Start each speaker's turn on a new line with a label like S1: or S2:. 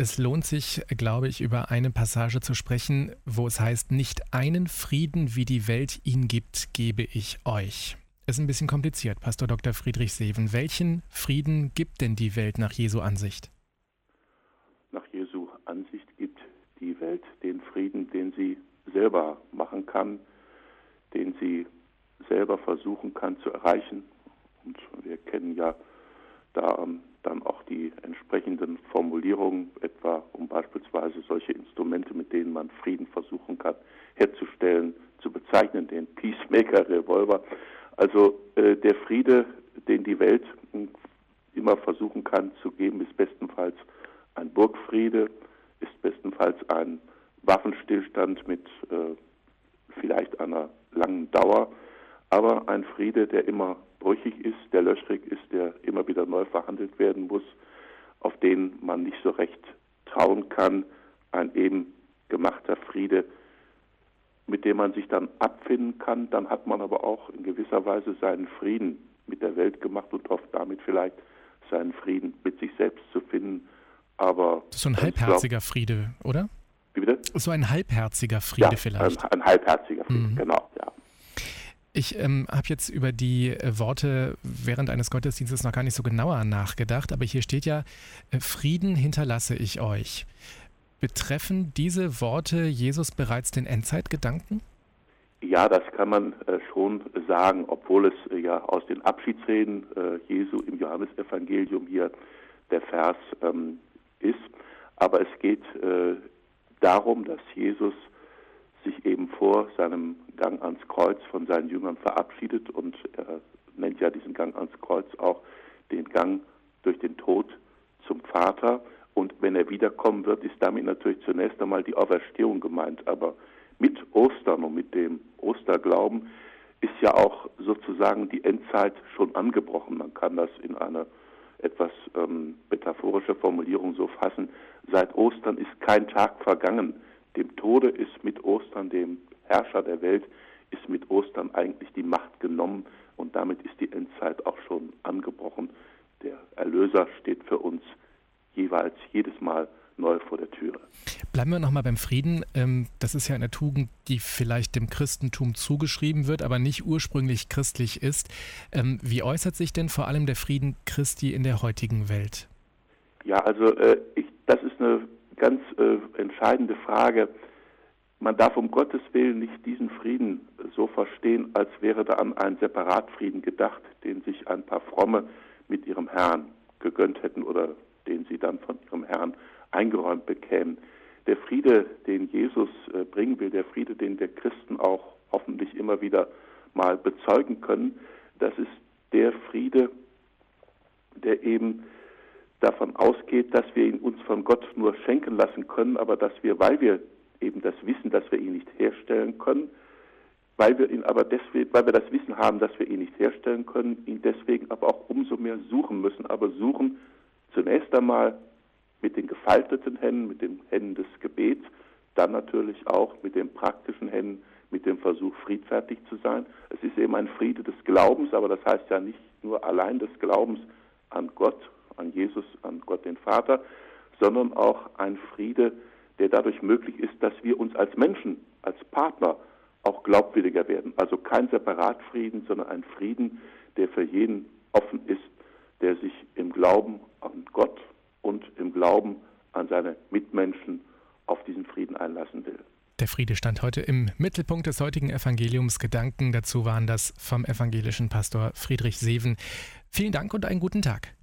S1: Es lohnt sich, glaube ich, über eine Passage zu sprechen, wo es heißt, nicht einen Frieden, wie die Welt ihn gibt, gebe ich euch. Ist ein bisschen kompliziert, Pastor Dr. Friedrich Seeven. Welchen Frieden gibt denn die Welt nach Jesu Ansicht?
S2: Nach Jesu Ansicht gibt die Welt den Frieden, den sie selber machen kann, den sie selber versuchen kann zu erreichen. Und wir kennen ja da dann auch die entsprechenden Formulierungen, etwa um beispielsweise solche Instrumente, mit denen man Frieden versuchen kann, herzustellen, zu bezeichnen, den Peacemaker-Revolver. Also der Friede, den die Welt immer versuchen kann zu geben, ist bestenfalls ein Burgfriede, ist bestenfalls ein Waffenstillstand mit vielleicht einer langen Dauer, aber ein Friede, der immer brüchig ist, der löchrig ist, der immer wieder neu verhandelt werden muss, auf den man nicht so recht trauen kann, ein eben gemachter Friede, mit dem man sich dann abfinden kann. Dann hat man aber auch in gewisser Weise seinen Frieden mit der Welt gemacht und hofft damit vielleicht seinen Frieden mit sich selbst zu finden. Aber
S1: das ist so ein halbherziger Friede, oder?
S2: Wie bitte?
S1: So ein halbherziger Friede vielleicht.
S2: Ein halbherziger Friede, genau, ja.
S1: Ich habe jetzt über die Worte während eines Gottesdienstes noch gar nicht so genauer nachgedacht, aber hier steht ja, Frieden hinterlasse ich euch. Betreffen diese Worte Jesus bereits den Endzeitgedanken? Ja, das kann man schon sagen, obwohl es ja aus den Abschiedsreden Jesu im Johannesevangelium hier der Vers ist. Aber es geht darum, dass Jesus sich eben vor seinem Gang ans Kreuz von seinen Jüngern verabschiedet und er nennt ja diesen Gang ans Kreuz auch den Gang durch den Tod zum Vater. Und wenn er wiederkommen wird, ist damit natürlich zunächst einmal die Auferstehung gemeint. Aber mit Ostern und mit dem Osterglauben ist ja auch sozusagen die Endzeit schon angebrochen. Man kann das in eine etwas metaphorische Formulierung so fassen. Seit Ostern ist kein Tag vergangen. Dem Tode ist mit Ostern, dem Herrscher der Welt, ist mit Ostern eigentlich die Macht genommen und damit ist die Endzeit auch schon angebrochen. Der Erlöser steht für uns jeweils jedes Mal neu vor der Türe. Bleiben wir nochmal beim Frieden. Das ist ja eine Tugend, die vielleicht dem Christentum zugeschrieben wird, aber nicht ursprünglich christlich ist. Wie äußert sich denn vor allem der Frieden Christi in der heutigen Welt? Ja, also das ist eine ganz entscheidende Frage. Man darf um Gottes Willen nicht diesen Frieden so verstehen, als wäre da an einen Separatfrieden gedacht, den sich ein paar Fromme mit ihrem Herrn gegönnt hätten oder den sie dann von ihrem Herrn eingeräumt bekämen. Der Friede, den Jesus bringen will, der Friede, den wir Christen auch hoffentlich immer wieder mal bezeugen können, das ist der Friede, der eben davon ausgeht, dass wir ihn uns von Gott nur schenken lassen können, aber dass wir, weil wir eben das wissen, dass wir ihn nicht herstellen können, weil wir das Wissen haben, dass wir ihn nicht herstellen können, ihn deswegen aber auch umso mehr suchen müssen, aber suchen zunächst einmal mit den gefalteten Händen, mit den Händen des Gebets, dann natürlich auch mit den praktischen Händen, mit dem Versuch, friedfertig zu sein. Es ist eben ein Friede des Glaubens, aber das heißt ja nicht nur allein des Glaubens an Gott, an Jesus, an Gott den Vater, sondern auch ein Friede, der dadurch möglich ist, dass wir uns als Menschen, als Partner auch glaubwürdiger werden. Also kein Separatfrieden, sondern ein Frieden, der für jeden offen ist, der sich im Glauben an Gott und im Glauben an seine Mitmenschen auf diesen Frieden einlassen will. Der Friede stand heute im Mittelpunkt des heutigen Evangeliums. Gedanken dazu waren das vom evangelischen Pastor Friedrich Seeven. Vielen Dank und einen guten Tag.